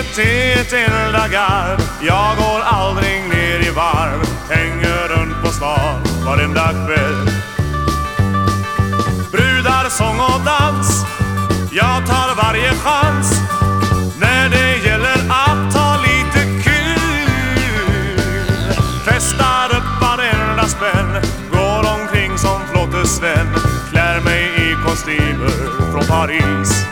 är ett enda garv. Jag går aldrig ner i varv, hänger runt på stan varenda kväll. Brudar, sång och dans, jag tar varje chans när det gäller att ta lite kul. Festar upp varenda spänn, går omkring som flottesvän, klär mig i kostymer från Paris.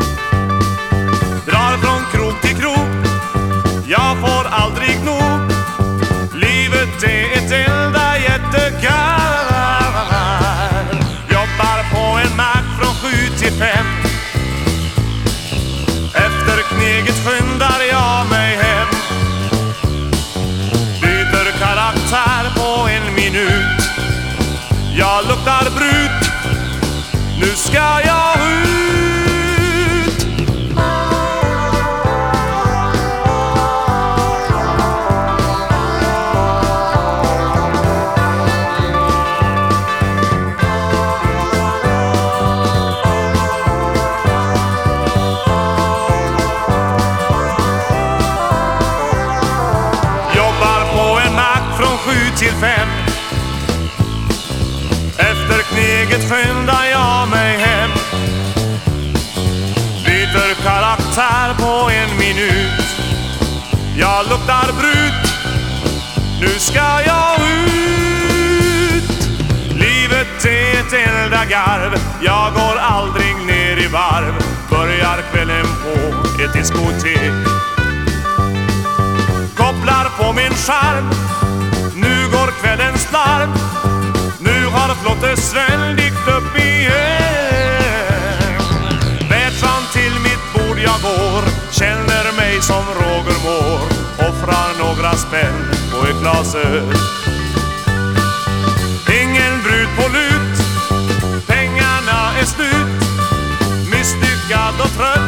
Drar från krok till krok, jag får aldrig nog. Livet är ett enda jättegarv. Jobbar på en mack från 7 till 5. Efter kneget skyndar jag mig hem. Byter karaktär på en minut. Jag luktar brut, nu ska jag ut. Från 7 till 5. Efter kneget skyndar jag mig hem. Byter karaktär på en minut. Jag luktar brut, nu ska jag ut. Livet är ett enda garv, jag går aldrig ner i varv. Börjar kvällen på ett diskotek. Kopplar på min skärm, nu går kvällens larm. Nu har flottesvän dykt upp igen. Bätran till mitt bord jag går, känner mig som Roger Moore. Offrar några spänn på ett glas öl. Ingen brud på lut, pengarna är slut. Misslyckad och trött.